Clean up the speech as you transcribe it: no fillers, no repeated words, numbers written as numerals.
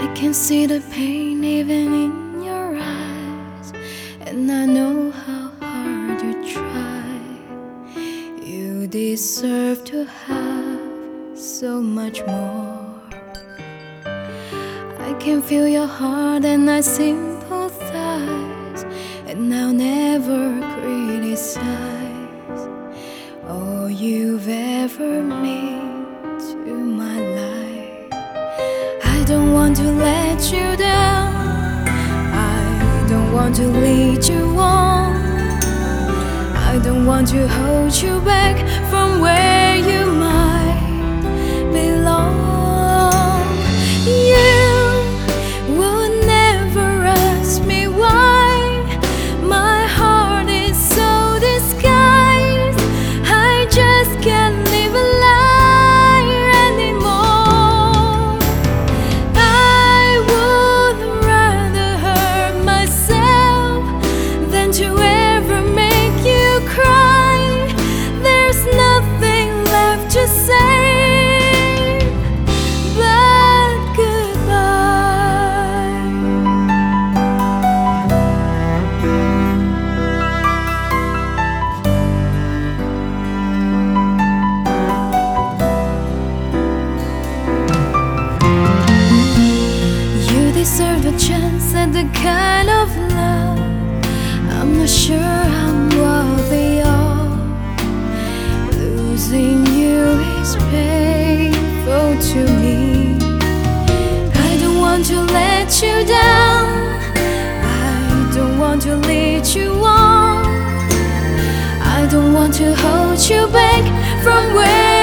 can see the pain even in your eyes, and I know how hard you try. You deserve to have so much more. I can feel your heart and I sympathize, and I'll never criticize all you've ever meant to my life. I don't want to let you down, I don't want to lead you on, I don't want to hold you back from where you might belong. You would never ask me why my heart is so disguised. I just can't live a lie anymore. I would rather hurt myself than to ever make you cry. There's nothing left to say but goodbye. You deserve a chance at the kind of love I'm not sure I'm worthy of. Losing you is painful to me. I don't want to let you down, I don't want to lead you on, I don't want to hold you back from where